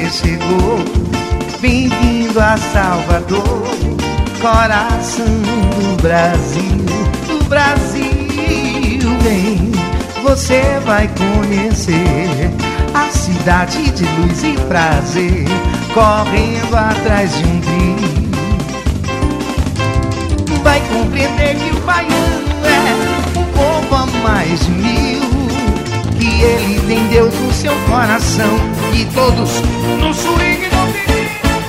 chegou. Bem-vindo a Salvador, coração do Brasil. Do Brasil, vem, você vai conhecer a cidade de luz e prazer, correndo atrás de um rio. Vai compreender que o baiano é um povo a mais de mil, que ele tem Deus no seu coração e todos no swing do vinil.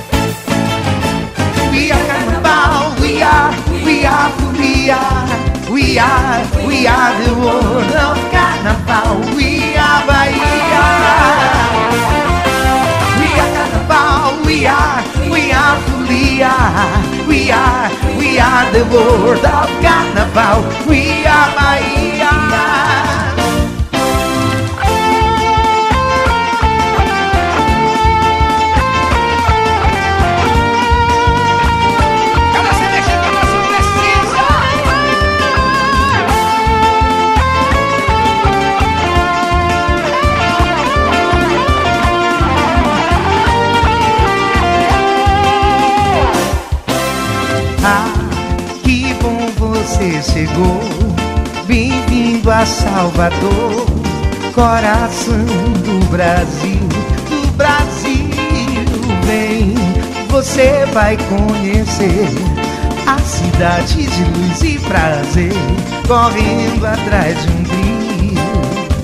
We are carnaval, we are folia, we are the world of carnaval, we are Bahia. We are carnaval, we are folia, we are the world of carnaval, we are Bahia. Ah, que bom você chegou. Bem-vindo a Salvador, coração do Brasil. Do Brasil, vem, você vai conhecer a cidade de luz e prazer, correndo atrás de um rio.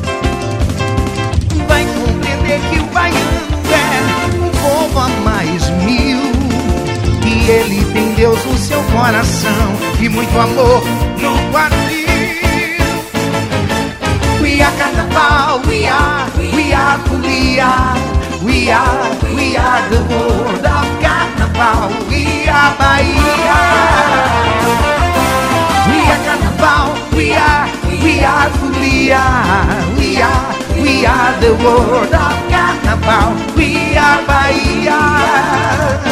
Vai compreender que o baiano é um povo a mais mil, que ele tem Deus no seu coração e muito amor no quadril. We are carnaval, we are folia, we are the world of carnaval, we are Bahia. We are carnaval, we are folia, we are the world of carnaval, we are Bahia.